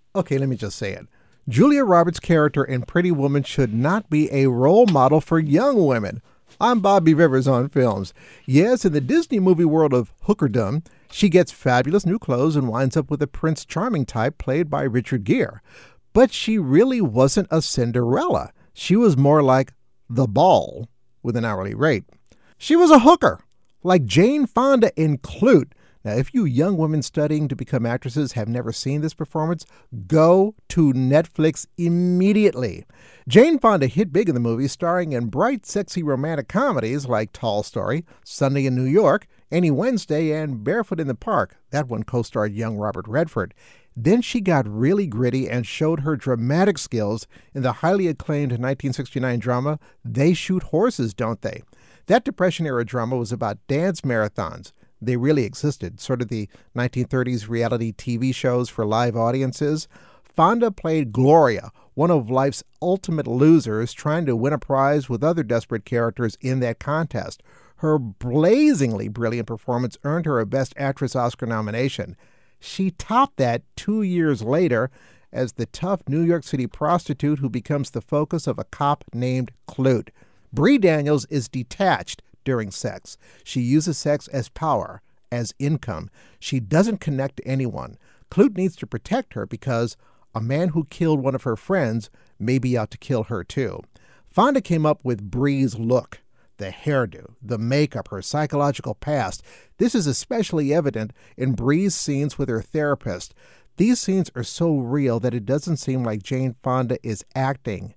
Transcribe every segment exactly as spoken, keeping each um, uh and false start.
Okay, let me just say it. Julia Roberts' character in Pretty Woman should not be a role model for young women. I'm Bobby Rivers on Films. Yes, in the Disney movie world of hookerdom, she gets fabulous new clothes and winds up with a Prince Charming type played by Richard Gere. But she really wasn't a Cinderella. She was more like the ball with an hourly rate. She was a hooker, like Jane Fonda in Clute. Now, if you young women studying to become actresses have never seen this performance, go to Netflix immediately. Jane Fonda hit big in the movie, starring in bright, sexy romantic comedies like Tall Story, Sunday in New York, Any Wednesday, and Barefoot in the Park. That one co-starred young Robert Redford. Then she got really gritty and showed her dramatic skills in the highly acclaimed nineteen sixty-nine drama They Shoot Horses, Don't They? That Depression-era drama was about dance marathons. They really existed, sort of the nineteen thirties reality T V shows for live audiences. Fonda played Gloria, one of life's ultimate losers, trying to win a prize with other desperate characters in that contest. Her blazingly brilliant performance earned her a Best Actress Oscar nomination. She topped that two years later as the tough New York City prostitute who becomes the focus of a cop named Clute. Bree Daniels is detached during sex. She uses sex as power, as income. She doesn't connect to anyone. Clute needs to protect her because a man who killed one of her friends may be out to kill her too. Fonda came up with Bree's look, the hairdo, the makeup, her psychological past. This is especially evident in Bree's scenes with her therapist. These scenes are so real that it doesn't seem like Jane Fonda is acting.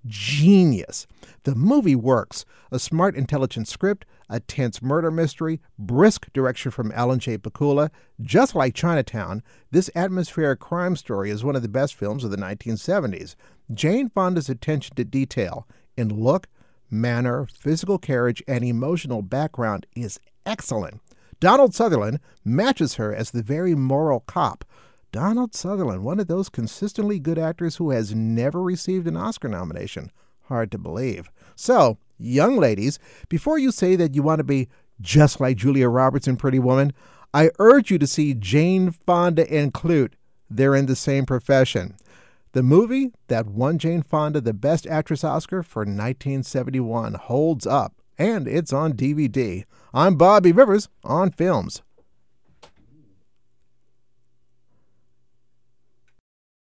Genius. The movie works. A smart, intelligent script, a tense murder mystery, brisk direction from Alan J. Pakula. Just like Chinatown, this atmospheric crime story is one of the best films of the nineteen seventies. Jane Fonda's attention to detail in look, manner, physical carriage, and emotional background is excellent. Donald Sutherland matches her as the very moral cop. Donald Sutherland, one of those consistently good actors who has never received an Oscar nomination. Hard to believe. So, young ladies, before you say that you want to be just like Julia Roberts in Pretty Woman, I urge you to see Jane Fonda and Clute. They're in the same profession. The movie that won Jane Fonda the Best Actress Oscar for nineteen seventy-one holds up, and it's on D V D. I'm Bobby Rivers on Films.